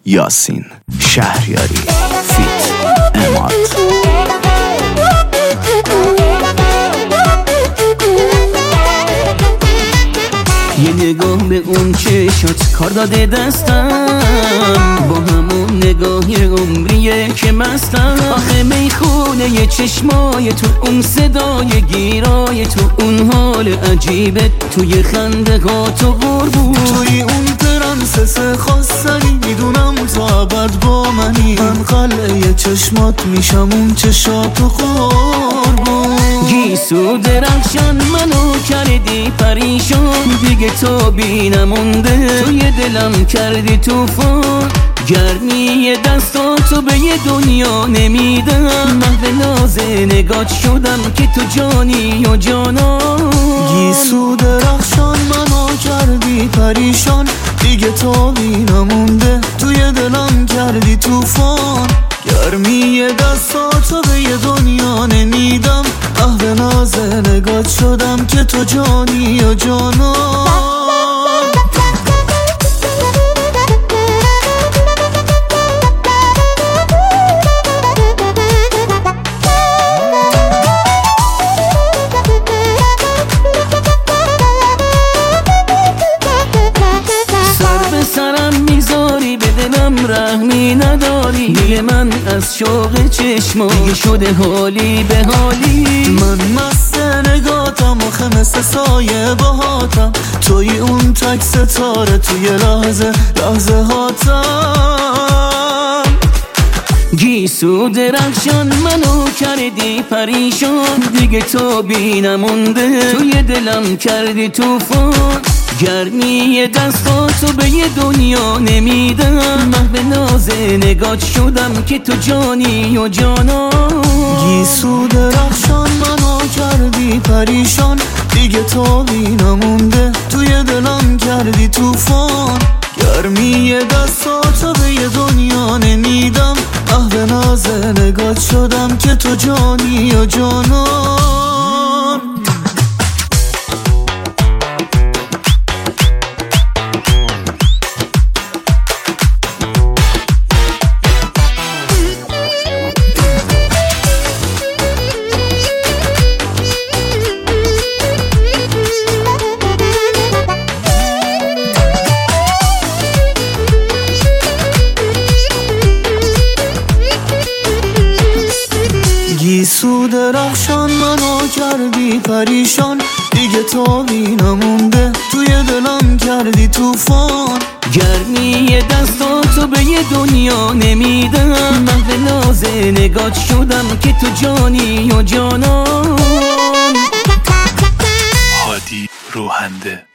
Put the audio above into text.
یاسین شهریاری فیت اماد. یه نگاه به اون چشات کار داده دستم، با همون نگاهی عمریه که مستم. آخه میخونه یه چشمای تو، اون صدای گیرای تو، اون حال عجیبه توی خنده ها تو قربون، توی اون پرنسس خواستنی. میدونم تو ابد با منی، من قلعه چشمات میشم اون چشاتو قربون. گیسو درخشان منو کردی پریشان، دیگه تو بی نمونده توی دلم کردی توفان. گرمی دستاتو به یه دنیا نمیدم، محو ناز نگات شدم که تو جانی و جانان. گیسو درخشان منو کردی پریشان، دیگه تو بی نمونده توی دلم کردی توفان. گرمی دستاتو به یه دنیا نمیدم، محو ناز نگات شدم که تو جانی و جانان. رحمی نداری دیگه، من از شوق چشما دیگه شده حالی به حالی. من مست نگاتم آخه مثل سایه باهاتم، توی اون تک ستاره توی لحظه هاتم. گیسو درخشان منو کردی پریشان، دیگه تو بی نمونده توی دلم کردی توفان. گرمی دستاتو به یه دنیا نمیدم، محو ناز نگات شدم که تو جانی و جانان. گیسو درخشان منو کردی پریشان، دیگه تو بی نمونده توی دلم کردی توفان. گرمی دستاتو به یه دنیا نمیدم، محو ناز نگات شدم که تو جانی و جانان. گیسو درخشان منو کردی پریشان، دیگه تو بی نمونده توی دلم کردی توفان. گرمی دستاتو به یه دنیا نمیدم، محو ناز نگات شدم که تو جانی و جانان. هادی روحنده.